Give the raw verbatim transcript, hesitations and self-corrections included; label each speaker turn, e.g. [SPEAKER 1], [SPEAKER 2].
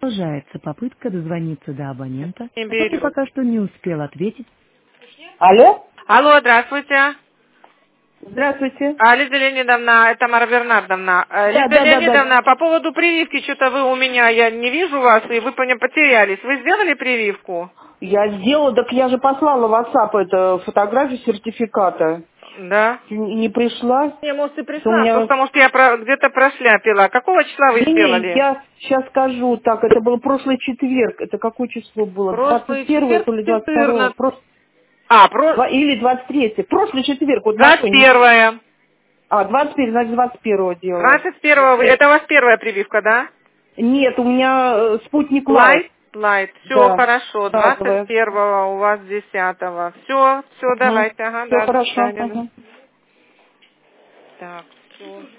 [SPEAKER 1] Продолжается попытка дозвониться до абонента,
[SPEAKER 2] Не
[SPEAKER 1] который
[SPEAKER 2] беру.
[SPEAKER 1] пока что не успел ответить.
[SPEAKER 3] Алло?
[SPEAKER 2] Алло, здравствуйте.
[SPEAKER 3] Здравствуйте.
[SPEAKER 2] А, Лиза Леонидовна, это Мара Бернардовна. Э,
[SPEAKER 3] Да,
[SPEAKER 2] Лиза
[SPEAKER 3] да, да, да.
[SPEAKER 2] Леонидовна, по поводу прививки, что-то вы у меня, я не вижу вас, и вы по ней потерялись. Вы сделали прививку?
[SPEAKER 3] Я сделала, так я же послала в WhatsApp это фотографию сертификата.
[SPEAKER 2] Да.
[SPEAKER 3] Не не пришла?
[SPEAKER 2] Не, может, и
[SPEAKER 3] У
[SPEAKER 2] пришла,
[SPEAKER 3] меня...
[SPEAKER 2] просто, может, я про- где-то прошляпила. Какого числа вы
[SPEAKER 3] Да не,
[SPEAKER 2] сделали?
[SPEAKER 3] я сейчас скажу, так, это был прошлый четверг, это какое число было? двадцать
[SPEAKER 2] Прошлый
[SPEAKER 3] первое,
[SPEAKER 2] четверг,
[SPEAKER 3] то ли двадцать второе,
[SPEAKER 2] четырнадцатое.
[SPEAKER 3] Прос-
[SPEAKER 2] А, про...
[SPEAKER 3] два- или двадцать третье. Прошлый четверг, вот на
[SPEAKER 2] двадцать
[SPEAKER 3] что не...
[SPEAKER 2] первое.
[SPEAKER 3] А, двадцать первое, значит, двадцать первого делала.
[SPEAKER 2] двадцать первого, вы- это у вас первая прививка, да?
[SPEAKER 3] Нет, у меня э, спутник Лайт.
[SPEAKER 2] Лайт? Лайт. Все
[SPEAKER 3] Да,
[SPEAKER 2] хорошо. двадцать
[SPEAKER 3] разовая.
[SPEAKER 2] первого у вас десятого. Все, все,
[SPEAKER 3] Угу.
[SPEAKER 2] давайте. Ага,
[SPEAKER 3] Все
[SPEAKER 2] да, до
[SPEAKER 3] хорошо.
[SPEAKER 2] свидания. Да.
[SPEAKER 3] Угу.
[SPEAKER 2] Так, все.